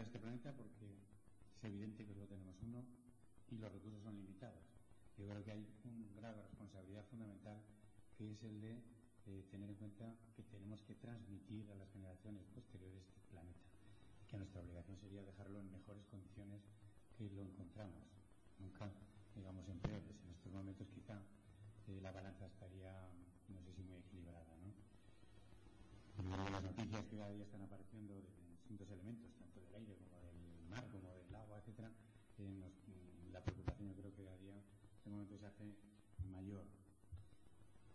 este planeta porque es evidente que solo tenemos uno y los recursos son limitados. Yo creo que hay una grave responsabilidad fundamental, que es el de tener en cuenta que tenemos que transmitir a las generaciones posteriores este planeta, que nuestra obligación sería dejarlo en mejores condiciones que lo encontramos, nunca digamos en peores. En estos momentos quizá la balanza estaría, no sé si muy equilibrada, ¿no? Las noticias que cada día están apareciendo de distintos elementos, tanto del aire como del mar, como del agua, etcétera, la preocupación yo creo que cada día, en este momento se hace